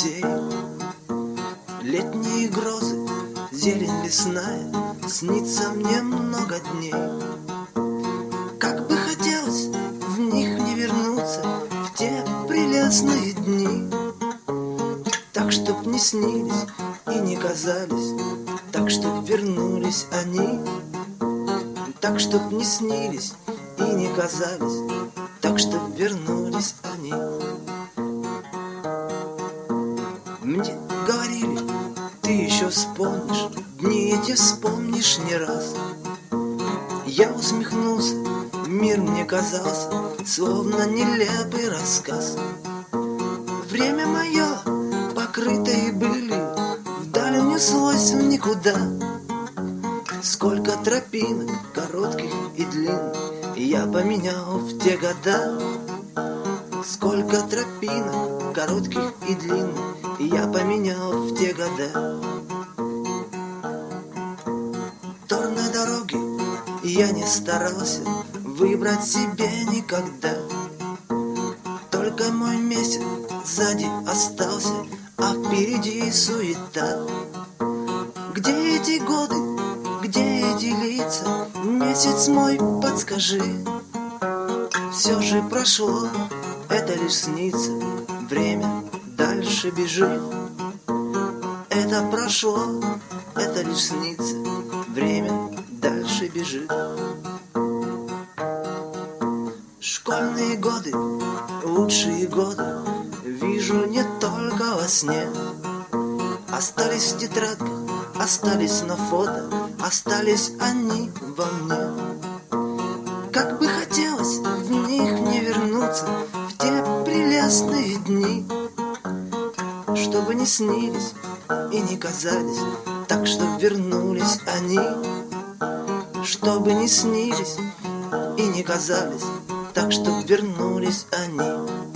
сею. Летние грозы, зелень лесная, снится мне много дней. Как бы хотелось в них не вернуться, в те прелестные дни. Так, чтоб не снились и не казались, так, чтоб вернулись они. Так, чтоб не снились и не казались, так, чтоб вернулись они. Мне говорили, ты еще вспомнишь, дни эти вспомнишь не раз. Я усмехнулся, мир мне казался, словно нелепый рассказ. Время мое, покрытое былью, вдаль унеслось в никуда. Сколько тропинок, коротких и длинных, я поменял в те года. Сколько тропинок, коротких и длинных, я поменял в те года. То на дороге я не старался выбрать себе никогда. Только мой месяц сзади остался, а впереди суета. Где эти годы, где эти лица, месяц мой, подскажи. Все же прошло, это лишь снится, время дальше бежит. Это прошло, это лишь снится, время дальше бежит. Школьные годы, лучшие годы, вижу не только во сне. Остались в тетрадках, остались на фото, остались они во мне. Как бы хотелось в них не вернуться, в те прелестные дни. Чтобы не снились и не казались, так, чтоб вернулись они. Чтобы не снились и не казались, так, чтоб вернулись они.